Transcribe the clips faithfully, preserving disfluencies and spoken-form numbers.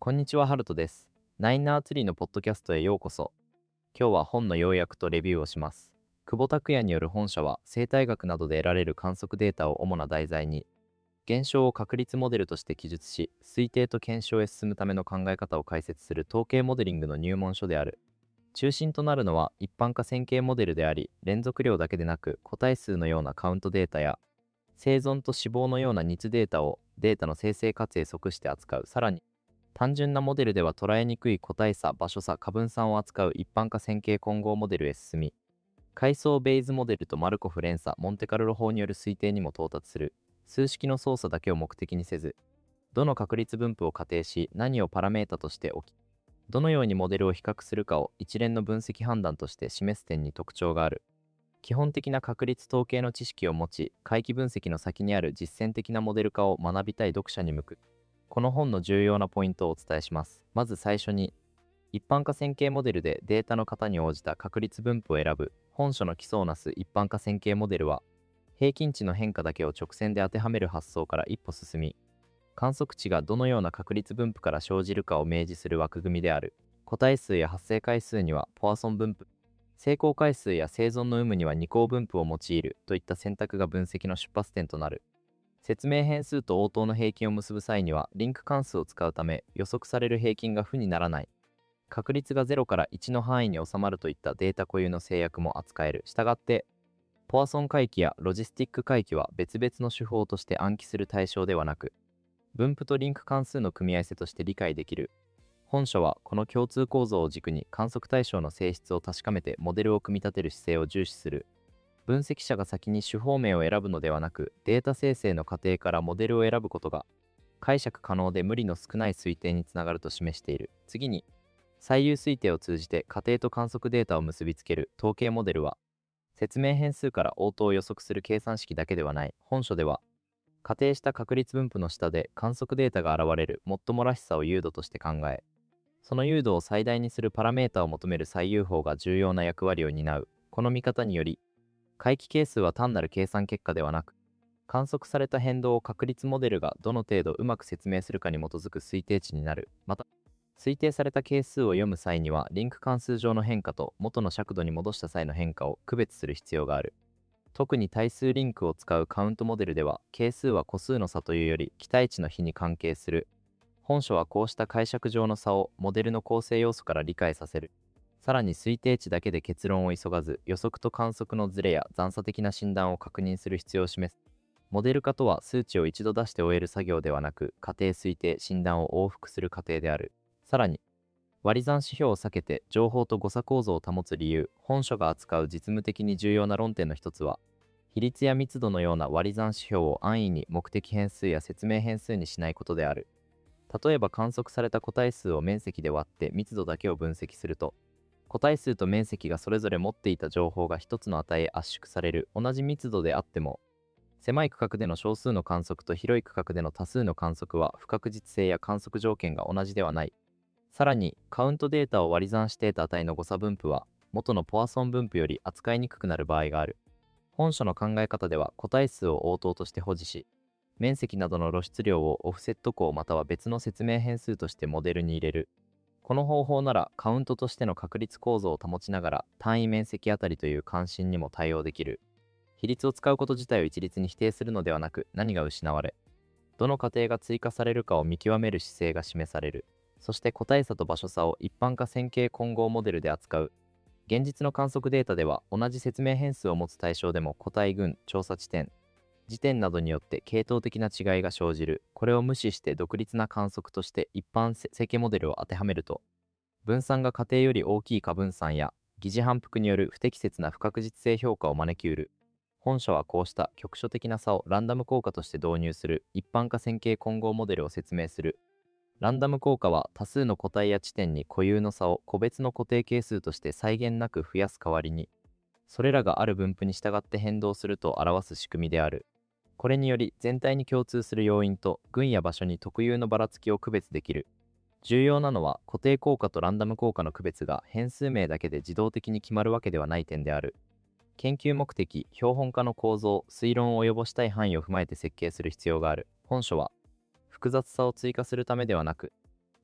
こんにちは、ハルトです。ナインナーツリーのポッドキャストへようこそ。今日は本の要約とレビューをします。久保拓也による本書は、生態学などで得られる観測データを主な題材に、現象を確率モデルとして記述し、推定と検証へ進むための考え方を解説する統計モデリングの入門書である。中心となるのは一般化線形モデルであり、連続量だけでなく個体数のようなカウントデータや、生存と死亡のような日データをデータの生成過程即して扱う。さらに、単純なモデルでは捉えにくい個体差、場所差、過分散を扱う一般化線形混合モデルへ進み、階層ベイズモデルとマルコフ連鎖、モンテカルロ法による推定にも到達する。数式の操作だけを目的にせず、どの確率分布を仮定し、何をパラメータとして置き、どのようにモデルを比較するかを一連の分析判断として示す点に特徴がある。基本的な確率統計の知識を持ち、回帰分析の先にある実践的なモデル化を学びたい読者に向く。この本の重要なポイントをお伝えします。まず最初に、一般化線形モデルでデータの型に応じた確率分布を選ぶ。本書の基礎をなす一般化線形モデルは、平均値の変化だけを直線で当てはめる発想から一歩進み、観測値がどのような確率分布から生じるかを明示する枠組みである。個体数や発生回数にはポアソン分布、成功回数や生存の有無には二項分布を用いるといった選択が分析の出発点となる。説明変数と応答の平均を結ぶ際にはリンク関数を使うため、予測される平均が負にならない。確率がゼロからいちの範囲に収まるといったデータ固有の制約も扱える。したがって、ポアソン回帰やロジスティック回帰は別々の手法として暗記する対象ではなく、分布とリンク関数の組み合わせとして理解できる。本書はこの共通構造を軸に観測対象の性質を確かめてモデルを組み立てる姿勢を重視する。分析者が先に手法名を選ぶのではなく、データ生成の過程からモデルを選ぶことが解釈可能で無理の少ない推定につながると示している。次に、最優推定を通じて仮定と観測データを結びつける統計モデルは、説明変数から応答を予測する計算式だけではない。本書では、仮定した確率分布の下で観測データが現れるもっともらしさを誘導として考え、その誘導を最大にするパラメータを求める最優法が重要な役割を担う。この見方により、回帰係数は単なる計算結果ではなく、観測された変動を確率モデルがどの程度うまく説明するかに基づく推定値になる。また、推定された係数を読む際には、リンク関数上の変化と元の尺度に戻した際の変化を区別する必要がある。特に対数リンクを使うカウントモデルでは、係数は個数の差というより期待値の比に関係する。本書はこうした解釈上の差をモデルの構成要素から理解させる。さらに推定値だけで結論を急がず、予測と観測のズレや残差的な診断を確認する必要を示す。モデル化とは数値を一度出して終える作業ではなく、仮定推定、診断を往復する過程である。さらに、割り算指標を避けて情報と誤差構造を保つ理由。本書が扱う実務的に重要な論点の一つは、比率や密度のような割り算指標を安易に目的変数や説明変数にしないことである。例えば観測された個体数を面積で割って密度だけを分析すると、個体数と面積がそれぞれ持っていた情報が一つの値へ圧縮される。同じ密度であっても、狭い区画での少数の観測と広い区画での多数の観測は不確実性や観測条件が同じではない。さらに、カウントデータを割り算して得た値の誤差分布は、元のポアソン分布より扱いにくくなる場合がある。本書の考え方では、個体数を応答として保持し、面積などの露出量をオフセット項または別の説明変数としてモデルに入れる。この方法ならカウントとしての確率構造を保ちながら単位面積あたりという関心にも対応できる。比率を使うこと自体を一律に否定するのではなく、何が失われ、どの過程が追加されるかを見極める姿勢が示される。そして個体差と場所差を一般化線形混合モデルで扱う。現実の観測データでは同じ説明変数を持つ対象でも個体群、調査地点、時点などによって系統的な違いが生じる。これを無視して独立な観測として一般整形モデルを当てはめると、分散が仮定より大きい過分散や疑似反復による不適切な不確実性評価を招きうる。本書はこうした局所的な差をランダム効果として導入する一般化線形混合モデルを説明する。ランダム効果は多数の個体や地点に固有の差を個別の固定係数として際限なく増やす代わりに、それらがある分布に従って変動すると表す仕組みである。これにより全体に共通する要因と群や場所に特有のばらつきを区別できる。重要なのは固定効果とランダム効果の区別が変数名だけで自動的に決まるわけではない点である。研究目的、標本化の構造、推論を及ぼしたい範囲を踏まえて設計する必要がある。本書は複雑さを追加するためではなく、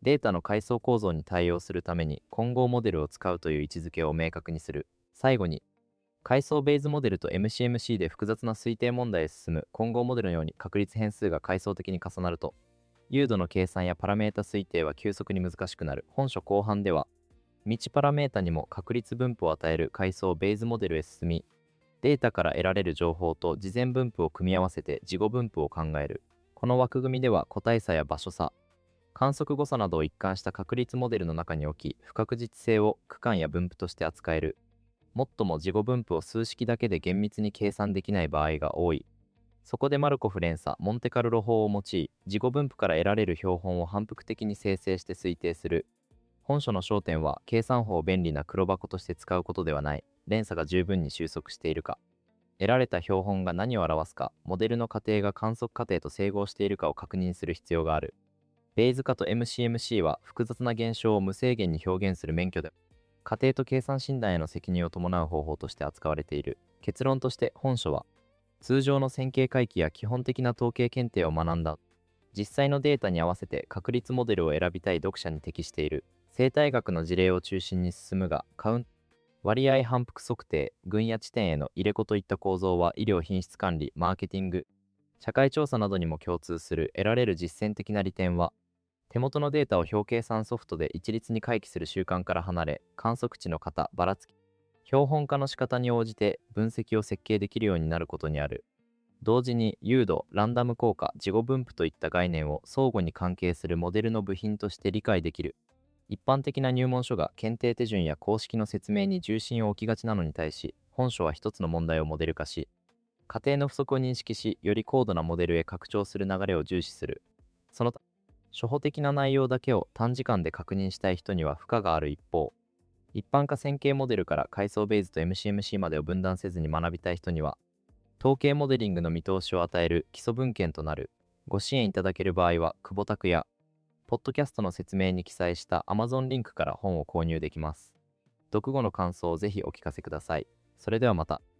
データの階層構造に対応するために混合モデルを使うという位置づけを明確にする。最後に、階層ベイズモデルと エムシーエムシー で複雑な推定問題へ進む混合モデルのように確率変数が階層的に重なると、誘導の計算やパラメータ推定は急速に難しくなる。本書後半では、未知パラメータにも確率分布を与える階層ベイズモデルへ進み、データから得られる情報と事前分布を組み合わせて事後分布を考える。この枠組みでは個体差や場所差、観測誤差などを一貫した確率モデルの中に置き、不確実性を区間や分布として扱える。もっとも事後分布を数式だけで厳密に計算できない場合が多い。そこでマルコフ連鎖、モンテカルロ法を用い、事後分布から得られる標本を反復的に生成して推定する。本書の焦点は、計算法を便利な黒箱として使うことではない。連鎖が十分に収束しているか、得られた標本が何を表すか、モデルの過程が観測過程と整合しているかを確認する必要がある。ベイズ化と エムシーエムシー は複雑な現象を無制限に表現する免許で、過程と計算診断への責任を伴う方法として扱われている。結論として本書は、通常の線形回帰や基本的な統計検定を学んだ。実際のデータに合わせて確率モデルを選びたい読者に適している。生態学の事例を中心に進むが、カウント、割合反復測定、群や地点への入れ子といった構造は医療品質管理、マーケティング、社会調査などにも共通する。得られる実践的な利点は、手元のデータを表計算ソフトで一律に回帰する習慣から離れ、観測値の型、ばらつき、標本化の仕方に応じて分析を設計できるようになることにある。同時に誘導、ランダム効果、事後分布といった概念を相互に関係するモデルの部品として理解できる。一般的な入門書が検定手順や公式の説明に重心を置きがちなのに対し、本書は一つの問題をモデル化し、過程の不足を認識し、より高度なモデルへ拡張する流れを重視する。その他、初歩的な内容だけを短時間で確認したい人には負荷がある一方、一般化線形モデルから階層ベイズと エムシーエムシー までを分断せずに学びたい人には、統計モデリングの見通しを与える基礎文献となる。ご支援いただける場合は、久保拓也、ポッドキャストの説明に記載した Amazon リンクから本を購入できます。読後の感想をぜひお聞かせください。それではまた。